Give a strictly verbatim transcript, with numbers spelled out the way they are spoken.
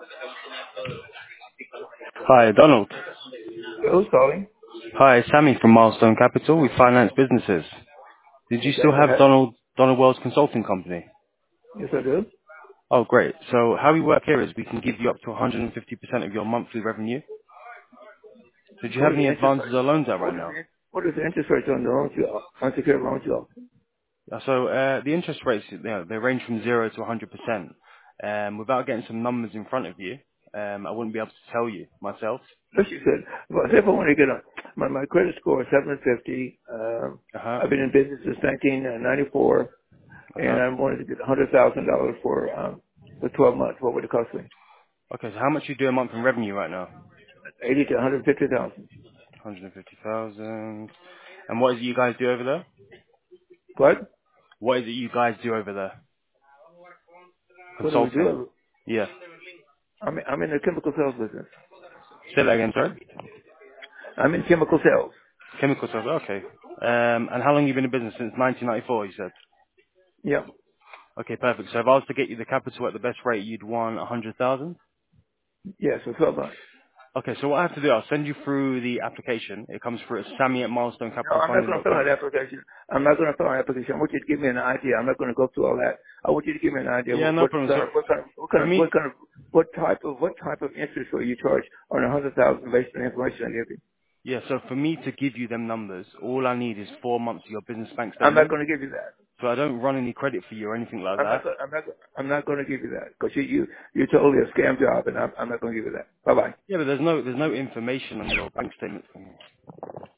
Hi, Donald. Who's calling? Hi, Sammy from Milestone Capital. We finance businesses. Did you Okay, still go have ahead. Donald Donald Wells Consulting Company? Yes, I do. Oh, great. So how we work here is we can give you up to one hundred fifty percent of your monthly revenue. Did you What have is the any interest advances rate? or loans out right What is now? the what is the interest rate on the loans you offer? Unsecured loans you offer? Uh, So uh, the interest rates, you know, they range from zero to one hundred percent. Um, without getting some numbers in front of you, um, I wouldn't be able to tell you myself. Yes, you said. Well, say if I want to get a my my credit score is seven fifty. Um, Uh huh. I've been in business since nineteen ninety-four, Uh and huh. I wanted to get a hundred thousand dollars for um for twelve months. What would it cost me? Okay. So how much you do a month in revenue right now? Eighty to one hundred fifty thousand. one hundred fifty thousand. And what is it you guys do over there? What? What is it you guys do over there? What do we Consulting. do? Yeah. I'm I'm in the chemical sales business. Say that again, sorry. I'm in chemical sales. Chemical stuff. Okay. Um, and how long you been in business? Since nineteen ninety-four, you said. Yep. Okay, perfect. So if I was to get you the capital at the best rate, you'd want a hundred thousand. Yes, for twelve months. Okay, so what I have to do, I'll send you through the application. It comes through at Sammy at milestone No, capital I'm not funding going to dot fill out com. an application. I'm not going to fill out an application. I want you to give me an idea. I'm not going to go through all that. I want you to give me an idea. Yeah, What, no what problem. kind So of, what kind of, what kind for of, me, what kind of, what type of, what type of interest will you charge on a hundred thousand based on the information I give you? yeah, so for me to give you them numbers, all I need is four months of your business bank I'm not statement. going to give you that. So I don't run any credit for you or anything like I'm not. that. Go- I'm not. I'm not going to give you that because you, you, you're totally a scam job, and I'm, I'm not going to give you that. Bye bye. Yeah, but there's no, there's no information on your bank statement.